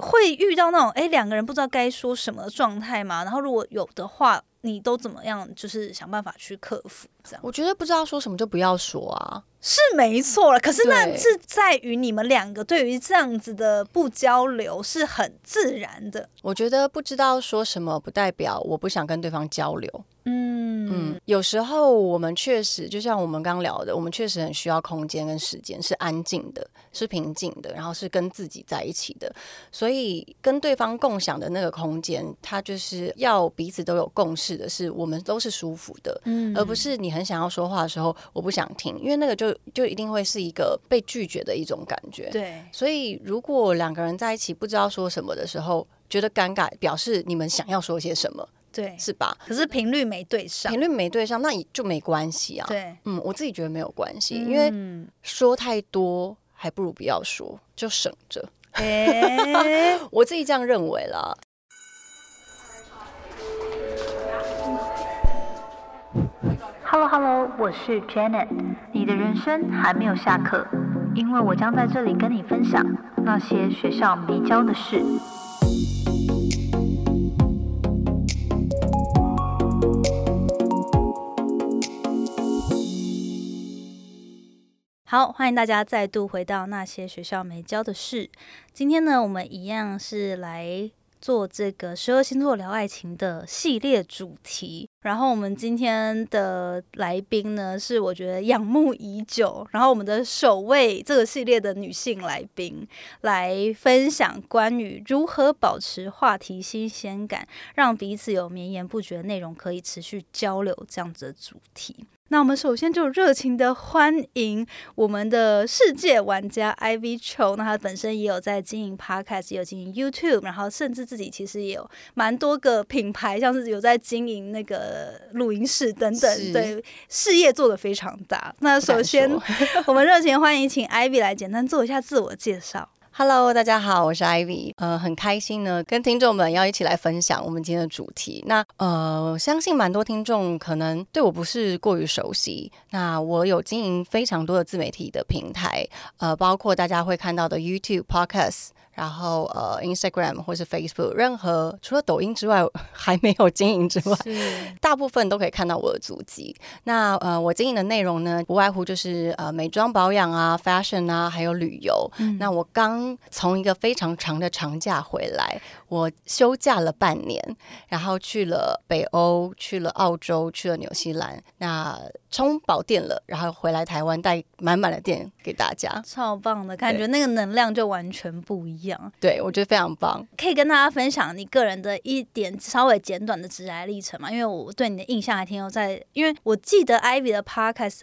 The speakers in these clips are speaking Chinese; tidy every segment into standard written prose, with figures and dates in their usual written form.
会遇到那种两个人不知道该说什么的状态吗？然后如果有的话，你都怎么样就是想办法去克服这样？ 我觉得不知道说什么就不要说啊， 是没错了，可是那是在于你们两个对于这样子的不交流是很自然的。 我觉得不知道说什么不代表我不想跟对方交流。有时候我们确实就像我们刚聊的，我们确实很需要空间跟时间，是安静的，是平静的，然后是跟自己在一起的。所以跟对方共享的那个空间，它就是要彼此都有共识的是，我们都是舒服的，而不是你很想要说话的时候我不想听，因为那个就一定会是一个被拒绝的一种感觉。 对， 所以如果两个人在一起不知道说什么的时候，觉得尴尬，表示你们想要说些什么。 对， 是吧？ 可是频率没对上， 那也就没关系啊。 对， 我自己觉得没有关系，因为说太多还不如不要说，就省着。我自己这样认为啦。 Hello， 我是 Janet， 你的人生还没有下课，因为我将在这里跟你分享那些学校没教的事。 好，欢迎大家再度回到那些学校没教的事。今天呢，我们一样是来做这个12星座聊爱情的系列主题。然后我们今天的来宾呢，是我觉得仰慕已久，然后我们的首位这个系列的女性来宾，来分享关于如何保持话题新鲜感，让彼此有绵延不绝的内容可以持续交流这样子的主题。那我们首先就热情的欢迎我们的世界玩家 Ivy Cho， 那他本身也有在经营 Podcast， 也有经营 YouTube， 然后甚至自己其实也有蛮多个品牌，像是有在经营那个录音室等等，对，事业做得非常大。那首先我们热情欢迎请 Ivy 来简单做一下自我介绍。 Hello， 大家好，我是 Ivy， 很开心呢，跟听众们要一起来分享我们今天的主题。那相信蛮多听众可能对我不是过于熟悉。那我有经营非常多的自媒体的平台，包括大家会看到的 YouTube、Podcast。然后Instagram 或是 Facebook， 任何除了抖音之外还没有经营之外，大部分都可以看到我的足迹。那我经营的内容呢，不外乎就是美妆保养啊、fashion 啊，还有旅游。那我刚从一个非常长的长假回来，我休假了半年，然后去了北欧，去了澳洲，去了纽西兰。那充饱电了，然后回来台湾带满满的电给大家， 超棒的感觉，那个能量就完全不一样。 对，我觉得非常棒。 可以跟大家分享你个人的一点稍微简短的职涯历程嘛？因为我对你的印象还停留在，因为我记得 Ivy 的 Podcast，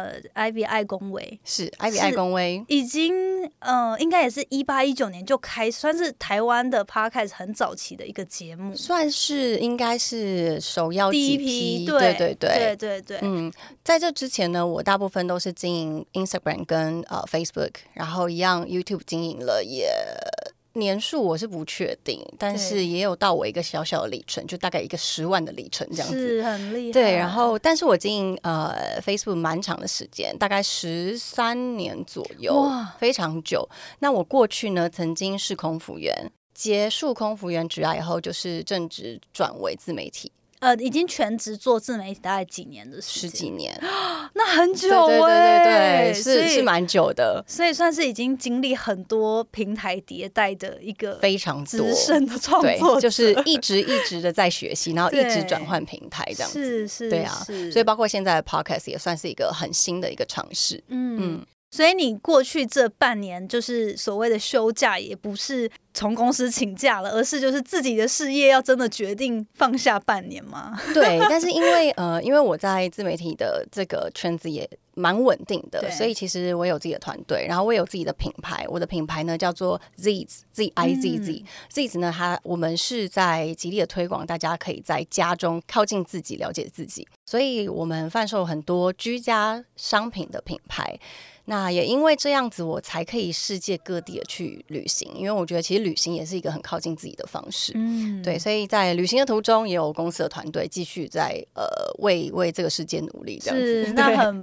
Ivy 爱恭维是 Ivy 爱恭维， 已经应该也是18、19年就开始，算是台湾的 Podcast 很早期的一个节目， 算是应该是首要第一批，对。 在这之前呢，我大部分都是经营 Instagram 跟Facebook， 然后一样 YouTube 经营了也。年数我是不确定，但是也有到我一个小小的里程，就大概一个10万的里程这样子， 是很厉害。 对，然后但是我经营Facebook 蛮长的时间，大概13年左右，哇，非常久。那我过去呢，曾经是空服员，结束空服员职涯以后，就是正职转为自媒体。 已经全职做自媒体大概几年的时间？10 几年， 那很久对，是蛮久的， 所以算是已经经历很多平台迭代的一个非常资深的创作者， 就是一直的在学习，然后一直转换平台这样子， 是， 对啊，所以包括现在的 Podcast 也算是一个很新的一个尝试， 所以你过去这半年就是所谓的休假，也不是从公司请假了，而是就是自己的事业要真的决定放下半年吗？ 对，但是因为我在自媒体的这个圈子也蛮稳定的，所以其实我有自己的团队，然后我有自己的品牌，我的品牌呢叫做 Zizz 呢，我们是在极力的推广，大家可以在家中靠近自己，了解自己，所以我们贩售很多居家商品的品牌。那也因为这样子，我才可以世界各地的去旅行，因为我觉得其实旅行也是一个很靠近自己的方式。对，所以在旅行的途中，也有公司的团队继续在为这个世界努力，这样子。 是，那很棒。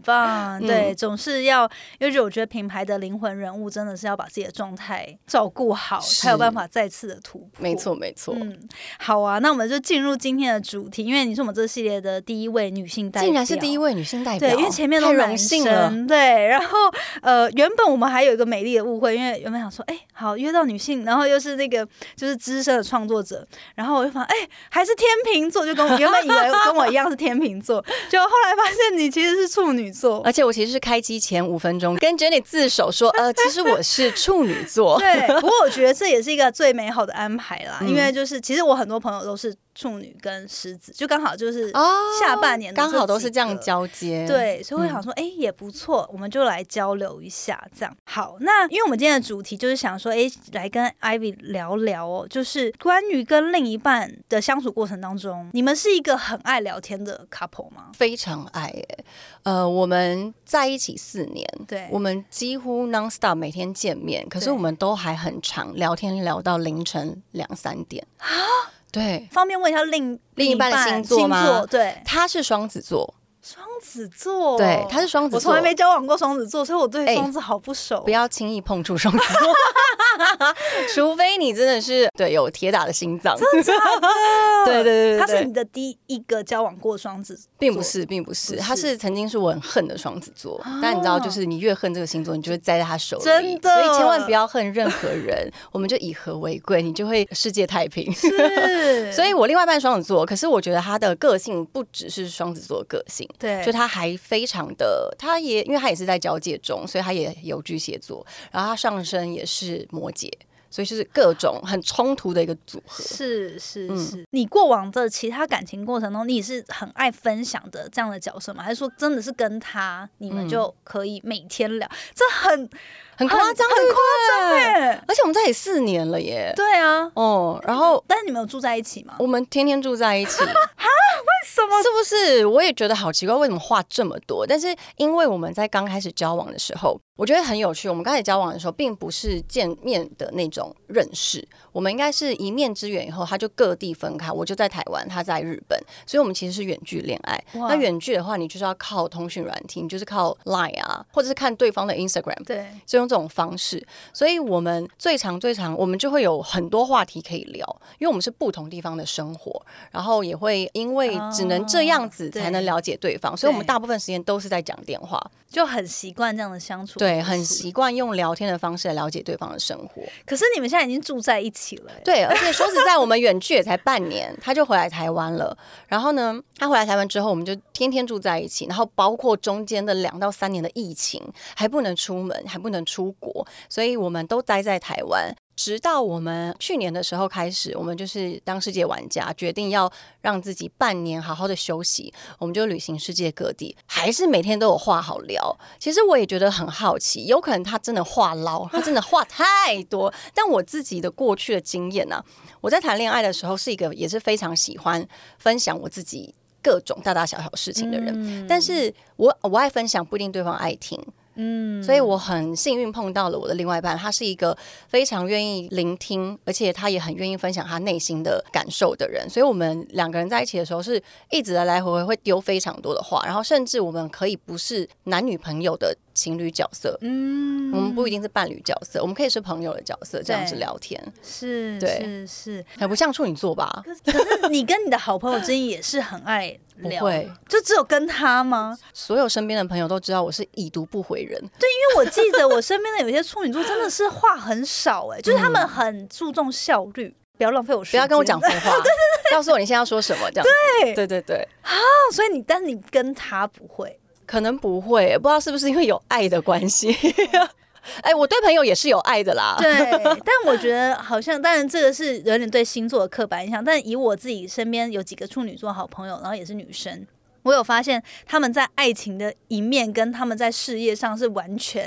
啊，对，总是要，因为我觉得品牌的灵魂人物真的是要把自己的状态照顾好，才有办法再次的突破。 没错没错。 好啊，那我们就进入今天的主题，因为你是我们这个系列的第一位女性代表， 竟然是第一位女性代表， 对，因为前面都男生，对，然后原本我们还有一个美丽的误会，因为原本想说，好约到女性，然后又是那个就是资深的创作者，然后我就发现，还是天秤座，就跟我原本以为跟我一样是天秤座，结果后来发现你其实是处女座， 而且我其实是开机前5分钟跟 Jenny 自首说，其实我是处女座。 对，不过我觉得这也是一个最美好的安排啦，因为就是其实我很多朋友都是处女跟狮子，就刚好就是下半年的刚好都是这样交接， 对，所以我想说，也不错，我们就来交流一下，这样好。那因为我们今天的主题就是想说，来跟 Ivy 聊聊哦，就是关于跟另一半的相处过程当中，你们是一个很爱聊天的 couple 吗？ 非常爱我们在一起4年， 对， 我们几乎 non-stop 每天见面，可是我们都还很长，聊天聊到凌晨2、3点啊。对， 方便问一下另一半的星座吗？ 对， 他是双子座。 双子座， 对，他是双子座。 我从来没交往过双子座，所以我对双子好不熟。 不要轻易碰触双子座，除非你真的是有铁打的心脏。 真的假的？ 对， 他是你的第一个交往过双子座？ 并不是，他是曾经是我很恨的双子座。但你知道，就是你越恨这个星座，你就会栽在他手里。 真的， 所以千万不要恨任何人，我们就以和为贵，你就会世界太平。 是， 所以我另外一半双子座，可是我觉得他的个性不只是双子座的个性。 对， 就他还非常的，因为他也是在交界中，所以他也有巨蟹座，然后他上升也是摩羯，所以就是各种很冲突的一个组合。 是。你过往的其他感情过程中，你是很爱分享的这样的角色吗？还是说真的是跟他，你们就可以每天聊？这很夸张， 很夸张耶！ 而且我们在一起4年了耶。 对啊， 然后但是你们有住在一起吗？ 我们天天住在一起。 为什么？ 是不是？我也觉得好奇怪，为什么话这么多？但是因为我们在刚开始交往的时候，我觉得很有趣。我们刚开始交往的时候，并不是见面的那种认识，我们应该是一面之缘以后，他就各地分开，我就在台湾，他在日本，所以我们其实是远距恋爱。那远距的话，你就是要靠通讯软体，你就是靠 Line 啊，或者是看对方的 Instagram， 对， 就用这种方式。所以我们最长，我们就会有很多话题可以聊，因为我们是不同地方的生活，然后也会因为只能这样子才能了解对方，所以我们大部分时间都是在讲电话， 就很习惯这样的相处。 对，很习惯用聊天的方式来了解对方的生活。 可是你们现在已经住在一起了。 对，而且说实在，我们远距也才半年，他就回来台湾了。然后呢，他回来台湾之后，我们就天天住在一起，然后包括中间的2到3年的疫情，还不能出门，还不能出国，所以我们都待在台湾。直到我们去年的时候开始，我们就是当世界玩家，决定要让自己半年好好的休息，我们就旅行世界各地，还是每天都有话好聊。其实我也觉得很好奇，有可能他真的话唠，他真的话太多。但我自己的过去的经验啊，我在谈恋爱的时候是一个也是非常喜欢分享我自己各种大大小小事情的人，但是我爱分享，不一定对方爱听。所以我很幸运碰到了我的另外一半，他是一个非常愿意聆听，而且他也很愿意分享他内心的感受的人。所以我们2个人在一起的时候，是一直来回会丢非常多的话，然后甚至我们可以不是男女朋友的情侣角色，我们不一定是伴侣角色，我们可以是朋友的角色，这样子聊天。 是， 很不像处女座吧？ 可是你跟你的好朋友之间也是很爱聊， 不会， 就只有跟他吗？ 所有身边的朋友都知道我是已读不回人。 对，因为我记得我身边的有些处女座真的是话很少，就是他们很注重效率，不要浪费我时间， 不要跟我讲废话，告诉我你现在要说什么，这样子。对。 所以但是你跟他不会， 可能不会，不知道是不是因为有爱的关系。我对朋友也是有爱的啦。 对，但我觉得好像，当然这个是有点对星座的刻板印象，但以我自己身边有几个处女座好朋友，然后也是女生，我有发现他们在爱情的一面跟他们在事业上是完全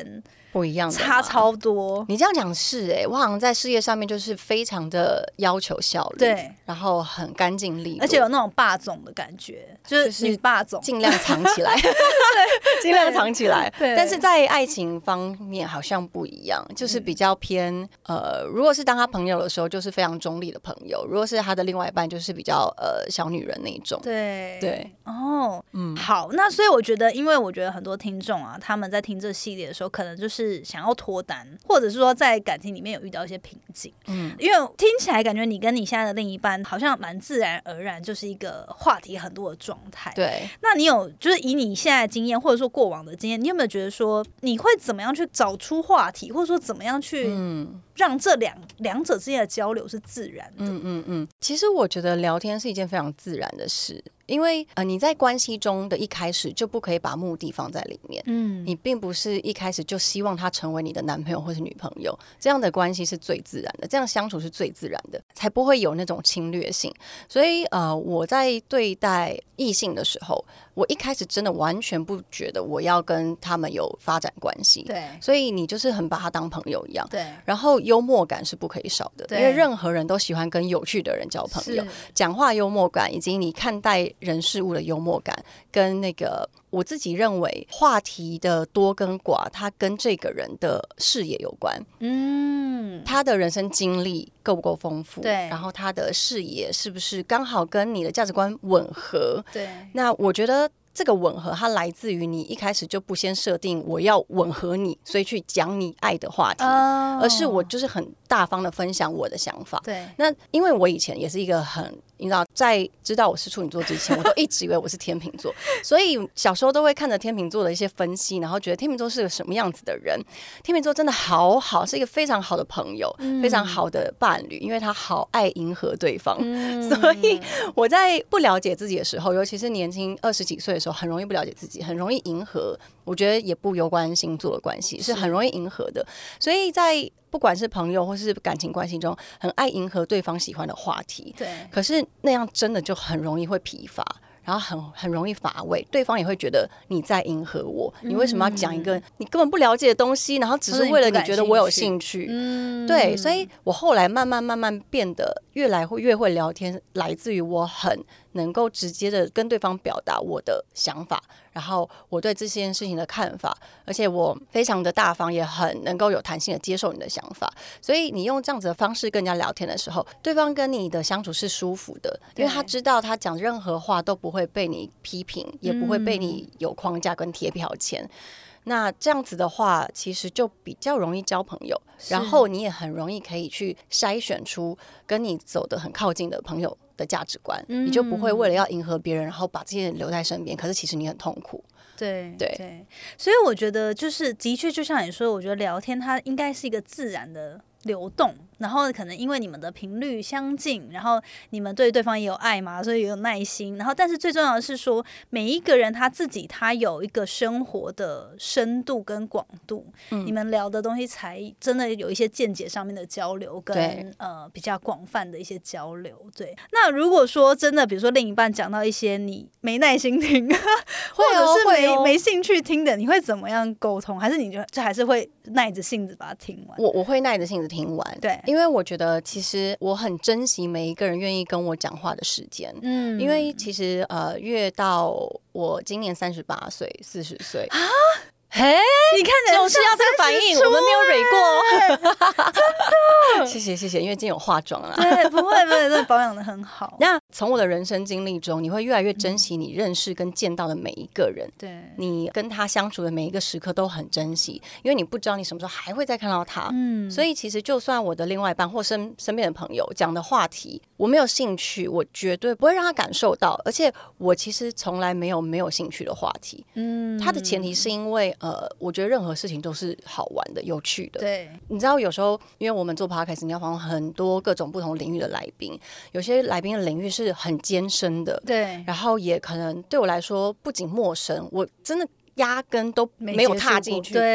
不一样的， 差超多。 你这样讲是我好像在事业上面就是非常的要求效率， 对， 然后很干净利落， 而且有那种霸总的感觉，就是女霸总， 尽量藏起来，尽量藏起来。但是在爱情方面好像不一样，就是比较偏如果是当他朋友的时候，就是非常中立的朋友；如果是他的另外一半，就是比较小女人那一种。 对哦，好，那所以我觉得，因为我觉得很多听众啊，他们在听这系列的时候，可能就是想要脱单，或者是说在感情里面有遇到一些瓶颈。因为听起来感觉你跟你现在的另一半好像蛮自然而然，就是一个话题很多的状态。 对， 那你有就是以你现在的经验，或者说过往的经验，你有没有觉得说你会怎么样去找出话题，或者说怎么样去让这两者之间的交流是自然的？ 其实我觉得聊天是一件非常自然的事。因为你在关系中的一开始就不可以把目的放在里面，你并不是一开始就希望他成为你的男朋友或是女朋友，这样的关系是最自然的，这样相处是最自然的，才不会有那种侵略性。所以我在对待异性的时候，我一开始真的完全不觉得我要跟他们有发展关系， 对， 所以你就是很把他当朋友一样， 对。 然后幽默感是不可以少的，因为任何人都喜欢跟有趣的人交朋友，讲话幽默感以及你看待人事物的幽默感，跟那个我自己认为话题的多跟寡，它跟这个人的视野有关。他的人生经历够不够丰富？ 对， 然后他的视野是不是刚好跟你的价值观吻合？ 对， 那我觉得这个吻合它来自于你一开始就不先设定我要吻合你，所以去讲你爱的话题，而是我就是很大方的分享我的想法。 对， 那因为我以前也是一个很，你知道，在知道我是处女座之前，我都一直以为我是天秤座，所以小时候都会看着天秤座的一些分析，然后觉得天秤座是个什么样子的人。天秤座真的好好，是一个非常好的朋友，非常好的伴侣，因为他好爱迎合对方。所以我在不了解自己的时候，尤其是年轻20几岁的时候，很容易不了解自己，很容易迎合。我觉得也不攸关星座的关系，是很容易迎合的。所以在不管是朋友或是感情关系中，很爱迎合对方喜欢的话题。 对， 可是那样真的就很容易会疲乏，然后很容易乏味，对方也会觉得你在迎合我，你为什么要讲一个你根本不了解的东西，然后只是为了你觉得我有兴趣？对，所以我后来慢慢变得越会聊天，来自于我很能够直接的跟对方表达我的想法，然后我对这件事情的看法，而且我非常的大方，也很能够有弹性的接受你的想法。所以你用这样子的方式跟人家聊天的时候，对方跟你的相处是舒服的，因为他知道他讲任何话都不会被你批评，也不会被你有框架跟贴标签。那这样子的话，其实就比较容易交朋友，然后你也很容易可以去筛选出跟你走得很靠近的朋友的价值观，你就不会为了要迎合别人，然后把这些人留在身边，可是其实你很痛苦。 对，所以我觉得就是的确就像你说，我觉得聊天它应该是一个自然的流动，然后可能因为你们的频率相近，然后你们对对方也有爱嘛，所以也有耐心，然后但是最重要的是说，每一个人他自己他有一个生活的深度跟广度，你们聊的东西才真的有一些见解上面的交流跟比较广泛的一些交流。对，那如果说真的比如说另一半讲到一些你没耐心听或者是没兴趣听的，你会怎么样沟通？还是你就还是会耐着性子把它听完？ 我会耐着性子听完， 对， 因为我觉得其实我很珍惜每一个人愿意跟我讲话的时间，因为其实越到我今年38岁、40岁啊。嘿， 你看就是要这个反应，我们没有蕊过，真的，谢谢，因为今天有化妆啦。 对，不会，真的保养得很好。 那从我的人生经历中，你会越来越珍惜你认识跟见到的每一个人， 对， 你跟他相处的每一个时刻都很珍惜，因为你不知道你什么时候还会再看到他。所以其实就算我的另外一半或身边的朋友讲的话题，我没有兴趣，我绝对不会让他感受到，而且我其实从来没有兴趣的话题。他的前提是因为我觉得任何事情都是好玩的、有趣的。 对， 你知道有时候因为我们做 podcast， 你要访问很多各种不同领域的来宾，有些来宾的领域是很艰深的， 对， 然后也可能对我来说不仅陌生，我真的压根都没有踏进去过。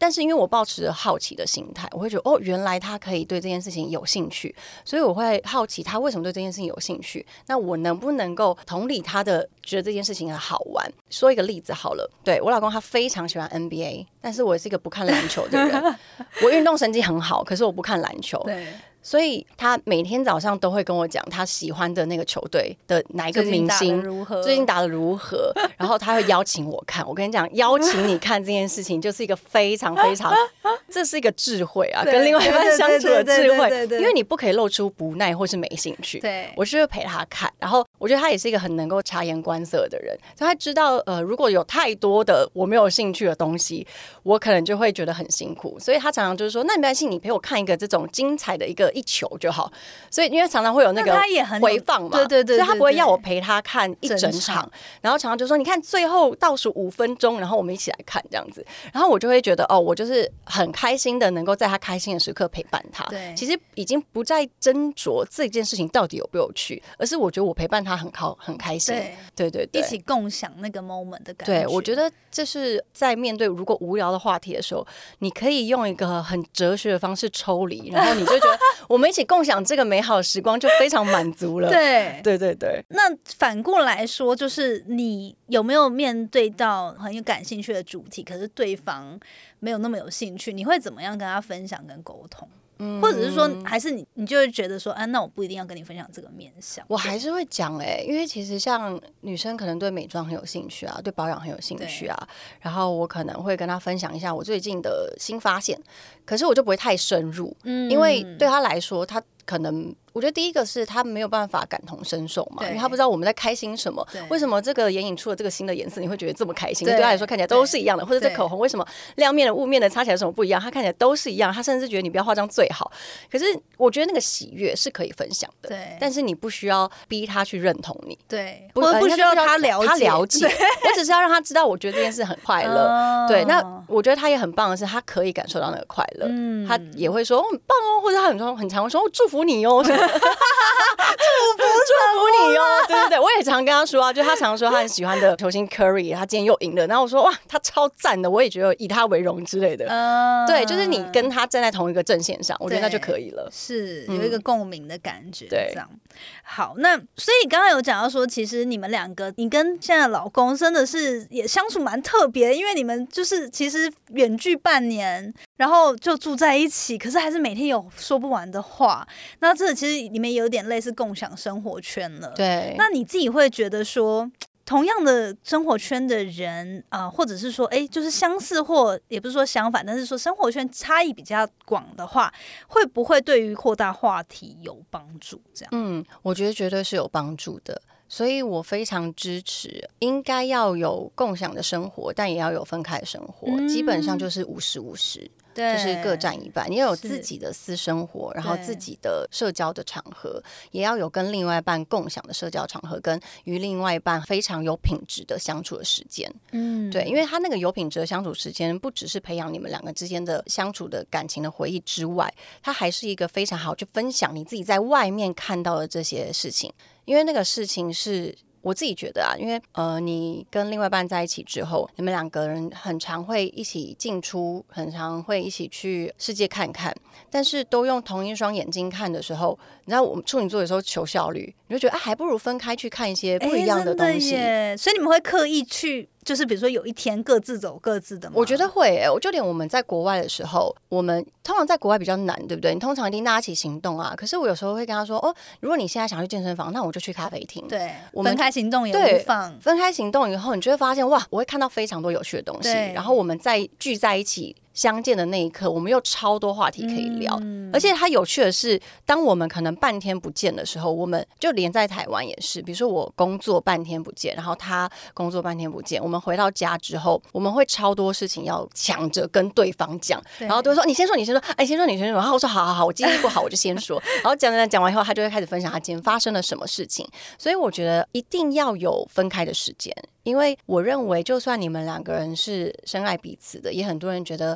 但是因为我抱持着好奇的心态，我会觉得原来他可以对这件事情有兴趣，所以我会好奇他为什么对这件事情有兴趣，那我能不能够同理他的觉得这件事情很好玩。说一个例子好了，对，我老公他非常喜欢 NBA， 但是我也是一个不看篮球的人我运动神经很好，可是我不看篮球， 对， 所以他每天早上都会跟我讲他喜欢的那个球队的哪一个明星最近打得如何然后他会邀请我看。我跟你讲，邀请你看这件事情就是一个非常非常这是一个智慧啊，跟另外一半相处的智慧，因为你不可以露出不耐或是没兴趣。 对， 我就会陪他看，然后我觉得他也是一个很能够察言观色的人，所以他知道如果有太多的我没有兴趣的东西，我可能就会觉得很辛苦，所以他常常就是说，那没关系，你陪我看一个这种精彩的一球就好。所以因为常常会有那个回放嘛， 对， 所以他不会要我陪他看一整场，然后常常就说你看最后倒数5分钟，然后我们一起来看这样子，然后我就会觉得我就是很开心的能够在他开心的时刻陪伴他。其实已经不再斟酌这件事情到底有不有趣，而是我觉得我陪伴他很开心，对，一起共享那个 moment 的感觉。 对，我觉得这是在面对如果无聊的话题的时候，你可以用一个很哲学的方式抽离，然后你就觉得我们一起共享这个美好的时光就非常满足了。对。 那反过来说，就是你有没有面对到很有感兴趣的主题，可是对方没有那么有兴趣，你会怎么样跟他分享跟沟通？或者是说还是你就会觉得说那我不一定要跟你分享这个面向。 我还是会讲因为其实像女生可能对美妆很有兴趣啊，对保养很有兴趣啊，然后我可能会跟她分享一下我最近的新发现，可是我就不会太深入，因为对她来说她可能我觉得第一个是他没有办法感同身受嘛，因为他不知道我们在开心什么，为什么这个眼影出了这个新的颜色你会觉得这么开心，对他来说看起来都是一样的，或者这口红为什么亮面的雾面的擦起来有什么不一样，他看起来都是一样，他甚至觉得你不要化妆最好。可是我觉得那个喜悦是可以分享的，但是你不需要逼他去认同你， 对，或者不需要他了解我只是要让他知道我觉得这件事很快乐对，那我觉得他也很棒的是他可以感受到那个快乐，他也会说很棒或者他很常会说祝福你祝福你对，我也常跟他说就他常说他很喜欢的球星 Curry 他今天又赢了，然后我说哇他超赞的，我也觉得以他为荣之类的对，就是你跟他站在同一个阵线上，我觉得那就可以了， 是有一个共鸣的感觉这样。好，那所以刚刚有讲到说其实你们两个你跟现在的老公真的是也相处蛮特别，因为你们就是其实远距半年，然后就住在一起，可是还是每天有说不完的话，那这其实里面有点类似共享生活圈了。 对， 那你自己会觉得说同样的生活圈的人或者是说就是相似或也不是说相反，但是说生活圈差异比较广的话，会不会对于扩大话题有帮助这样？ 我觉得绝对是有帮助的，所以我非常支持应该要有共享的生活，但也要有分开的生活，基本上就是50-50，就是各占一半，你要有自己的私生活，然后自己的社交的场合，也要有跟另外一半共享的社交场合，跟与另外一半非常有品质的相处的时间。对，因为他那个有品质的相处时间不只是培养你们两个之间的相处的感情的回忆之外，它还是一个非常好去分享你自己在外面看到的这些事情，因为那个事情是我自己觉得因为你跟另外一半在一起之后，你们两个人很常会一起进出，很常会一起去世界看看，但是都用同一双眼睛看的时候，你知道我们处女座有时候求效率，你就觉得还不如分开去看一些不一样的东西。 所以你们会刻意去就是比如说有一天各自走各自的吗？ 我觉得会就连我们在国外的时候，我们通常在国外比较难，对不对？你通常一定大家一起行动啊。可是我有时候会跟他说如果你现在想去健身房，那我就去咖啡厅。 对，我们分开行动也无妨。 分开行动以后，你就会发现哇，我会看到非常多有趣的东西。然后我们再聚在一起相见的那一刻，我们有超多话题可以聊。而且它有趣的是，当我们可能半天不见的时候，我们就连在台湾也是，比如说我工作半天不见，然后他工作半天不见，我们回到家之后，我们会超多事情要抢着跟对方讲，然后都会说你先说，你先说，先说你先说，然后我说好，我记忆不好我就先说，然后讲完以后，他就会开始分享他今天发生了什么事情。所以我觉得一定要有分开的时间，因为我认为就算你们两个人是深爱彼此的，也很多人觉得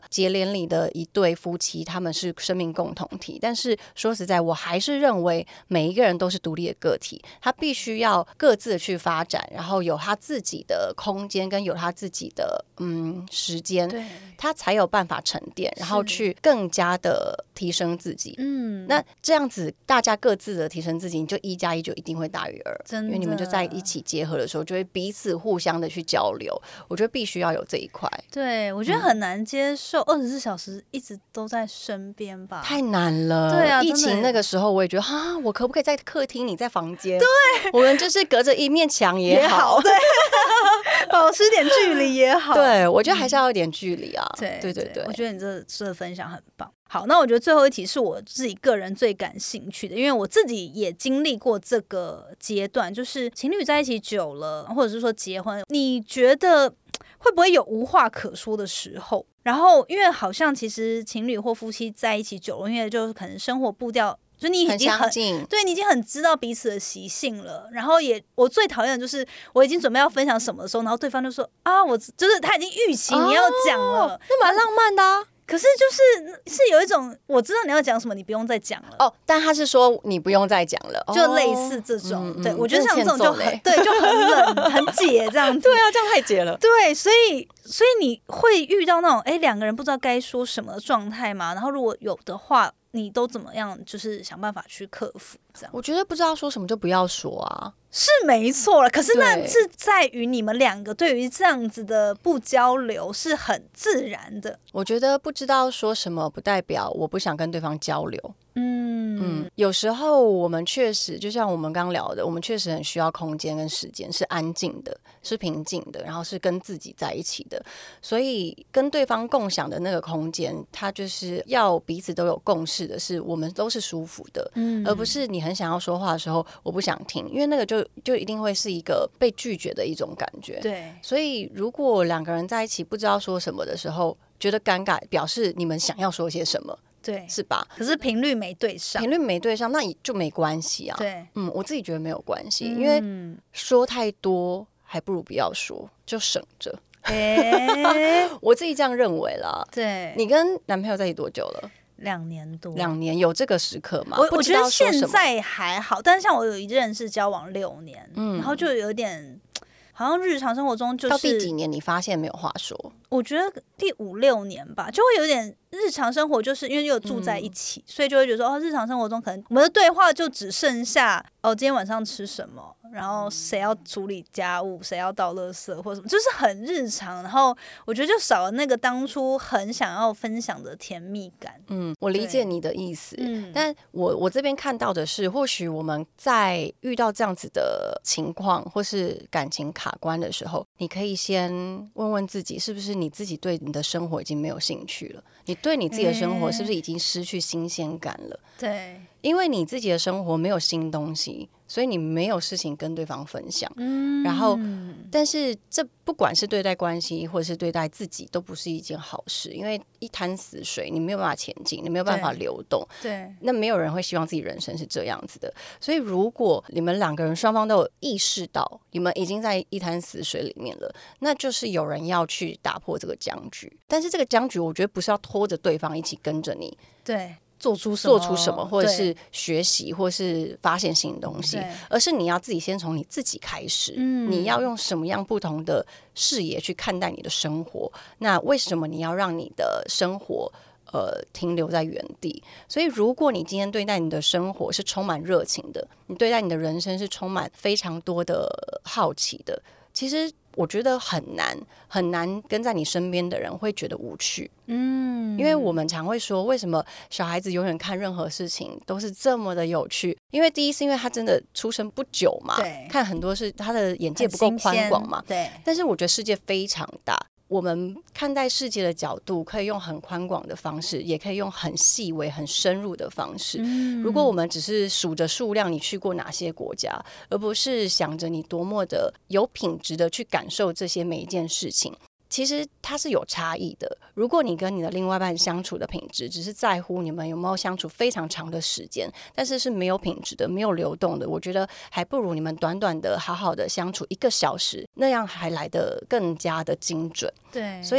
结连理的一对夫妻，他们是生命共同体。但是说实在，我还是认为每一个人都是独立的个体，他必须要各自的去发展，然后有他自己的空间跟有他自己的时间，他才有办法沉淀，然后去更加的提升自己。那这样子大家各自的提升自己，你就1+1就一定会大于2，因为你们就在一起结合的时候，就会彼此互相的去交流。我觉得必须要有这一块。 对，我觉得很难接受24小时一直都在身边吧， 太难了。 对啊， 疫情那个时候我也觉得我可不可以在客厅，你在房间？对，我们就是隔着一面墙也好， 对，保持点距离也好。 对，我觉得还是要有点距离啊。 对， 我觉得你这分享很棒。好，那我觉得最后一题是我自己个人最感兴趣的，因为我自己也经历过这个阶段，就是情侣在一起久了，或者是说结婚，你觉得会不会有无话可说的时候？然后，因为好像其实情侣或夫妻在一起久了，因为就是可能生活步调。就你已经很对，你已经很知道彼此的习性了。然后我最讨厌的就是我已经准备要分享什么的时候，然后对方就说我就是他已经预期你要讲了， 那蛮浪漫的啊。 可是就是有一种我知道你要讲什么，你不用再讲了但他是说你不用再讲了， 就类似这种。对，我觉得像这种就很就很冷很解这样子。 对啊，这样太解了。 对，所以你会遇到那种两个人不知道该说什么的状态吗？然后如果有的话，你都怎么样？就是想办法去克服这样。 我觉得不知道说什么就不要说啊， 是没错了。可是那是在于你们两个对于这样子的不交流是很自然的。 我觉得不知道说什么不代表我不想跟对方交流。有时候我们确实就像我们刚聊的，我们确实很需要空间跟时间，是安静的，是平静的，然后是跟自己在一起的。所以跟对方共享的那个空间，它就是要彼此都有共识的，是我们都是舒服的，而不是你很想要说话的时候我不想听，因为那个就一定会是一个被拒绝的一种感觉。 对， 所以如果两个人在一起不知道说什么的时候，觉得尴尬，表示你们想要说些什么。 对， 是吧？ 可是频率没对上， 那也就没关系啊。 对， 我自己觉得没有关系，因为说太多还不如不要说，就省着。我自己这样认为啦。 对， 你跟男朋友在一起多久了 ？2年多。 2年有这个时刻吗？ 我觉得现在还好，但是像我有一任是交往6年，然后就有点。好像日常生活中就是到第几年你发现没有话说？ 我觉得第5、6年吧，就会有点日常生活，就是因为有住在一起，所以就会觉得说日常生活中可能我们的对话就只剩下今天晚上吃什么，然后谁要处理家务，谁要倒垃圾或什么，就是很日常。然后我觉得就少了那个当初很想要分享的甜蜜感。 我理解你的意思，但我这边看到的是，或许我们在遇到这样子的情况或是感情卡关的时候，你可以先问问自己，是不是你自己对你的生活已经没有兴趣了？你对你自己的生活是不是已经失去新鲜感了？ 对， 因为你自己的生活没有新东西，所以你没有事情跟对方分享。然后但是这不管是对待关系或者是对待自己，都不是一件好事，因为一滩死水，你没有办法前进，你没有办法流动。 对， 那没有人会希望自己人生是这样子的。所以如果你们两个人双方都有意识到你们已经在一滩死水里面了，那就是有人要去打破这个僵局。但是这个僵局我觉得不是要拖着对方一起跟着你， 对， 做出什么，或者是学习，或是发现新东西，而是你要自己先从你自己开始。你要用什么样不同的视野去看待你的生活？那为什么你要让你的生活停留在原地？所以如果你今天对待你的生活是充满热情的，你对待你的人生是充满非常多的好奇的，其实我觉得很难跟在你身边的人会觉得无趣。因为我们常会说，为什么小孩子永远看任何事情都是这么的有趣？因为第一是因为他真的出生不久嘛，看很多是他的眼界不够宽广嘛。 对。 但是我觉得世界非常大，我们看待世界的角度可以用很宽广的方式，也可以用很细微很深入的方式。如果我们只是数着数量你去过哪些国家，而不是想着你多么的有品质的去感受这些每一件事情，其实它是有差异的。如果你跟你的另外一半相处的品质只是在乎你们有没有相处非常长的时间，但是是没有品质的，没有流动的，我觉得还不如你们短短的好好的相处1个小时，那样还来得更加的精准。 对， 所以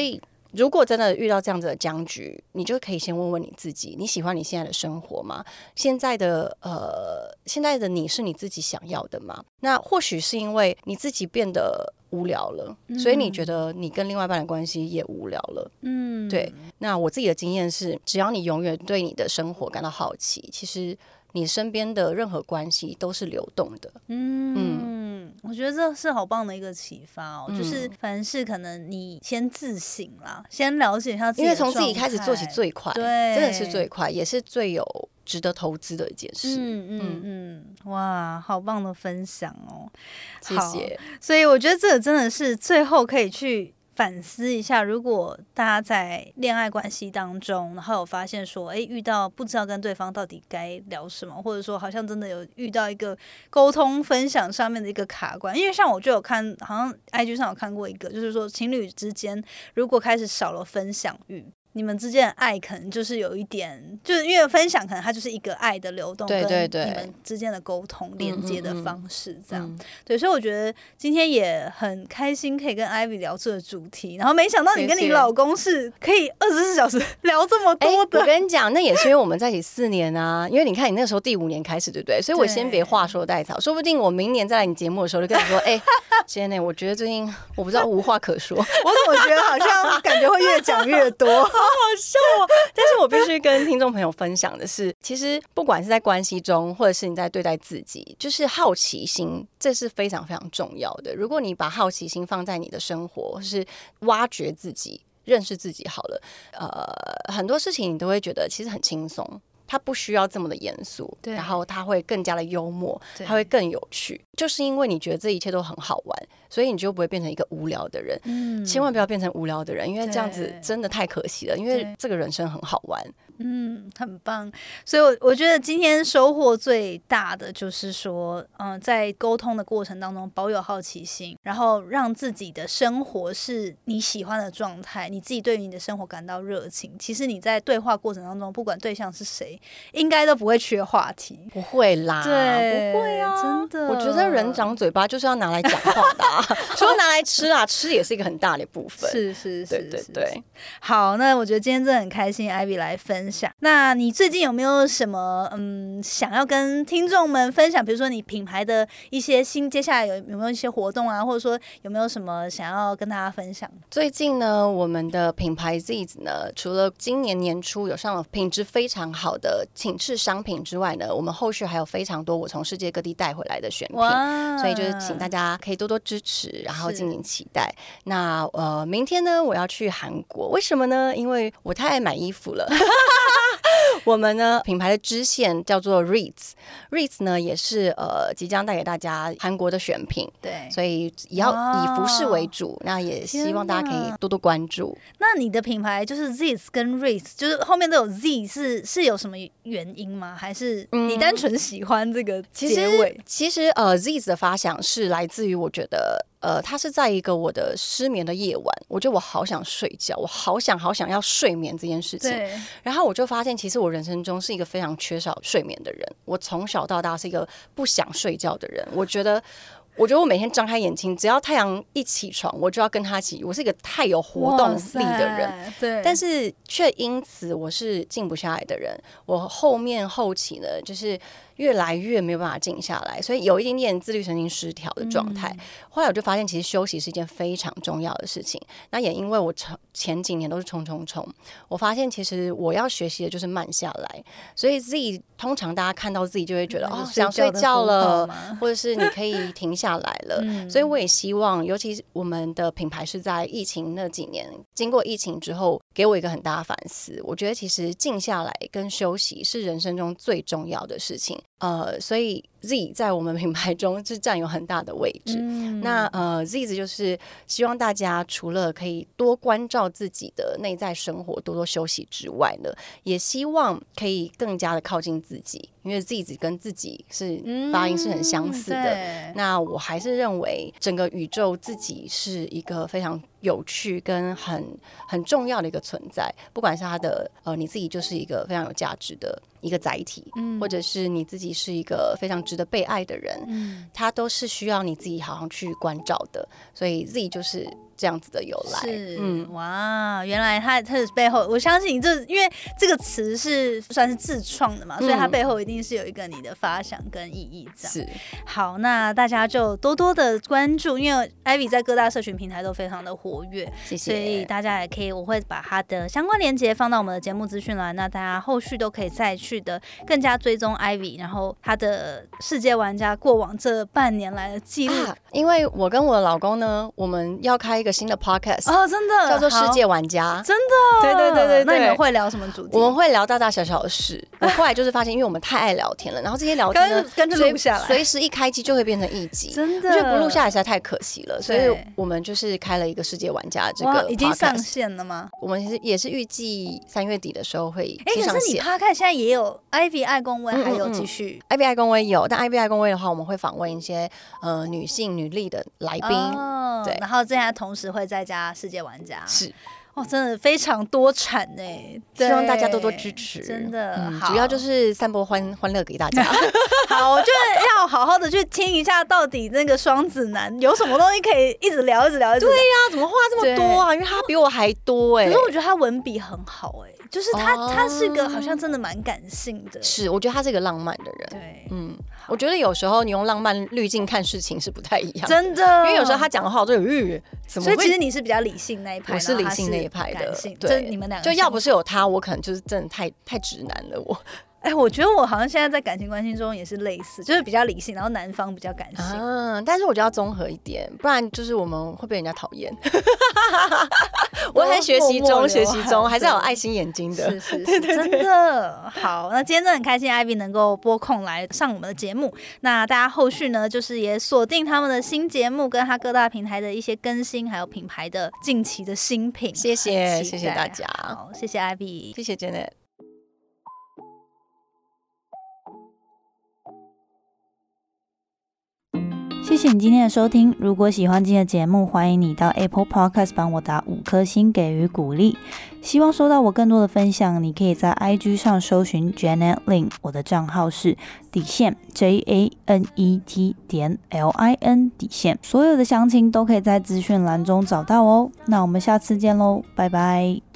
如果真的遇到这样子的僵局，你就可以先问问你自己，你喜欢你现在的生活吗？现在的你是你自己想要的吗？那或许是因为你自己变得无聊了，所以你觉得你跟另外一半的关系也无聊了。对。那我自己的经验是，只要你永远对你的生活感到好奇，其实你身边的任何关系都是流动的。 我觉得这是好棒的一个启发哦，就是凡事可能你先自省啦，先了解一下自己的状态， 因为从自己开始做起最快，对，真的是最快，也是最有值得投资的一件事。 哇，好棒的分享哦， 谢谢。 所以我觉得这个真的是最后可以去反思一下，如果大家在恋爱关系当中，然后有发现说，遇到不知道跟对方到底该聊什么，或者说好像真的有遇到一个沟通分享上面的一个卡关，因为像我就有看，好像 IG 上有看过一个，就是说情侣之间如果开始少了分享欲，你们之间的爱可能就是有一点，就是因为分享可能它就是一个爱的流动，跟你们之间的沟通连接的方式这样。对，所以我觉得今天也很开心可以跟 Ivy 聊这个主题，然后没想到你跟你老公是可以24小时聊这么多的。 我跟你讲，那也是因为我们在一起4年啊，因为你看你那时候第5年开始，对不对？所以我先别话说带草，说不定我明年再来你节目的时候就跟你说，今天我觉得最近我不知道无话可说，我怎么觉得好像感觉会越讲越多。 好笑哦！但是我必须跟听众朋友分享的是，其实不管是在关系中，或者是你在对待自己，就是好奇心，这是非常非常重要的。如果你把好奇心放在你的生活，是挖掘自己、认识自己好了，很多事情你都会觉得其实很轻松。它不需要这么的严肃，然后它会更加的幽默，它会更有趣。就是因为你觉得这一切都很好玩，所以你就不会变成一个无聊的人。千万不要变成无聊的人，因为这样子真的太可惜了。因为这个人生很好玩。 很棒。所以我觉得今天收获最大的就是说，在沟通的过程当中保有好奇心，然后让自己的生活是你喜欢的状态，你自己对于你的生活感到热情。其实你在对话过程当中，不管对象是谁，应该都不会缺话题。 不会啦， 对， 不会啊， 真的。 我觉得人长嘴巴就是要拿来讲话的啊，除了拿来吃啊，吃也是一个很大的部分。 是， 对。 好，那我觉得今天真的很开心 ，Ivy 来分享。那你最近有没有什么想要跟听众们分享？比如说你品牌的一些接下来有没有一些活动啊，或者说有没有什么想要跟大家分享？ 最近呢，我们的品牌 Z's 呢，除了今年年初有上了品质非常好的请示商品之外呢，我们后续还有非常多我从世界各地带回来的选品，所以就是请大家可以多多支持，然后敬请期待。那明天呢，我要去韩国，为什么呢？因为我太爱买衣服了。我们呢品牌的支线叫做 Reeds 呢也是即将带给大家韩国的选品， 对， 所以也要以服饰为主，那也希望大家可以多多关注。 那你的品牌就是 Z's 跟 Reeds， 就是后面都有 Z 是有什么原因吗？还是你单纯喜欢这个结尾？ 其实Z's 的发想是来自于我觉得它是在一个我的失眠的夜晚，我觉得我好想睡觉，我好想要睡眠这件事情。然后我就发现，其实我人生中是一个非常缺少睡眠的人。我从小到大是一个不想睡觉的人。我觉得我每天张开眼睛，只要太阳一起床，我就要跟他一起。我是一个太有活动力的人， 对， 但是却因此我是静不下来的人。我后期呢，就是越来越没有办法静下来，所以有一点点自律神经失调的状态。后来我就发现，其实休息是一件非常重要的事情。那也因为我前几年都是冲，我发现其实我要学习的就是慢下来。所以 Z 通常大家看到 Z 就会觉得想睡觉了，或者是你可以停下来了。所以我也希望，尤其是我们的品牌是在疫情那几年，经过疫情之后，给我一个很大的反思。我觉得其实静下来跟休息是人生中最重要的事情。所以 Z 在我们品牌中是占有很大的位置。那Z 就是希望大家除了可以多关照自己的内在生活，多多休息之外呢，也希望可以更加的靠近自己，因为 Z 跟自己是发音是很相似的。那我还是认为整个宇宙自己是一个非常有趣跟很重要的一个存在，不管是它的你自己就是一个非常有价值的一个载体，或者是你自己是一个非常值得被爱的人，它都是需要你自己好好去关照的。所以 Z 就是这样子的由来。 是，哇，原来它背后，我相信因为这个词是算是自创的嘛，所以它背后一定是有一个你的发想跟意义这样。 是， 好，那大家就多多的关注，因为 Ivy 在各大社群平台都非常的活跃， 谢谢。 所以大家也可以，我会把它的相关连结放到我们的节目资讯栏，那大家后续都可以再去的更加追踪 Ivy， 然后他的世界玩家过往这半年来的记录。 因为我跟我的老公呢，我们要开一个新的 podcast 哦，真的叫做世界玩家， 真的， 对。 那你们会聊什么主题？ 我们会聊大大小小的事。我后来就是发现，因为我们太爱聊天了，然后这些聊天呢， 跟着录下来， 随时一开机就会变成一集， 真的， 我觉得不录下来实在太可惜了，所以我们就是开了一个世界玩家这个 podcast， 已经上线了吗？ 我们也是预计3月底的时候会上线。 可是你 podcast 现在也有 Ivy 爱公威，还有继续 Ivy 爱公威有，但 Ivy 爱公威的话，我们会访问一些女性女力的来宾，对， 然后这样同时会再加世界玩家， 是。 真的非常多产欸， 希望大家多多支持， 真的， 主要就是散播欢乐给大家。 好，我觉得要好好的去听一下，到底那个双子男有什么东西可以一直聊。对呀，怎么话这么多啊？因为他比我还多可是我觉得他文笔很好就是他是个好像真的蛮感性的。 是，我觉得他是一个浪漫的人。 对， 我觉得有时候你用浪漫滤镜看事情是不太一样的， 真的。 因为有时候他讲的话，我就所以其实你是比较理性那一派， 我是理性那一派的。 对，你们两个就要不是有他，我可能就是真的太直男了。 我觉得我好像现在在感情关系中也是类似，就是比较理性，然后男方比较感性。 但是我觉得要综合一点，不然就是我们会被人家讨厌。我在学习中，还是要有爱心眼睛的。 是，真的好。那今天真的很开心 ，Ivy 能够拨空来上我们的节目。那大家后续呢，就是也锁定他们的新节目，跟他各大平台的一些更新，还有品牌的近期的新品。 谢谢大家， 好，谢谢 Ivy， 谢谢 Janet。 谢谢你今天的收听。如果喜欢今天的节目，欢迎你到 Apple Podcast 帮我打5颗星给予鼓励。希望收到我更多的分享，你可以在 IG 上搜寻 Janet Lin， 我的账号是JANET.LIN。所有的详情都可以在资讯栏中找到哦。那我们下次见喽，拜拜。